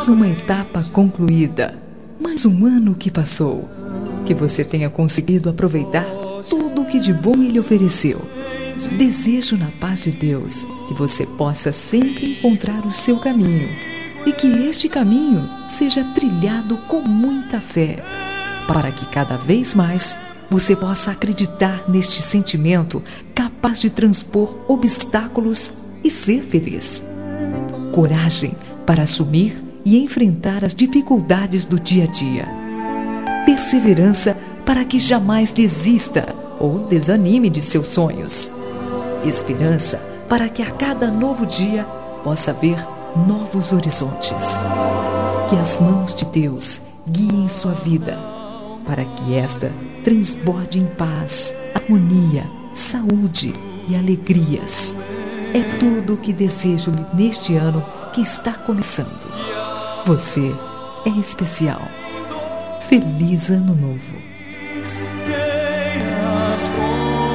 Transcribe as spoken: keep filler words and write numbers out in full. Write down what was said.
Mais uma etapa concluída, mais um ano que passou. Que você tenha conseguido aproveitar tudo o que de bom Ele ofereceu. Desejo na paz de Deus que você possa sempre encontrar o seu caminho e que este caminho seja trilhado com muita fé, para que cada vez mais você possa acreditar neste sentimento capaz de transpor obstáculos e ser feliz. Coragem para assumir e enfrentar as dificuldades do dia a dia. Perseverança para que jamais desista ou desanime de seus sonhos. Esperança para que a cada novo dia possa ver novos horizontes. Que as mãos de Deus guiem sua vida, para que esta transborde em paz, harmonia, saúde e alegrias. É tudo o que desejo-lhe neste ano que está começando. Você é especial. Feliz Ano Novo!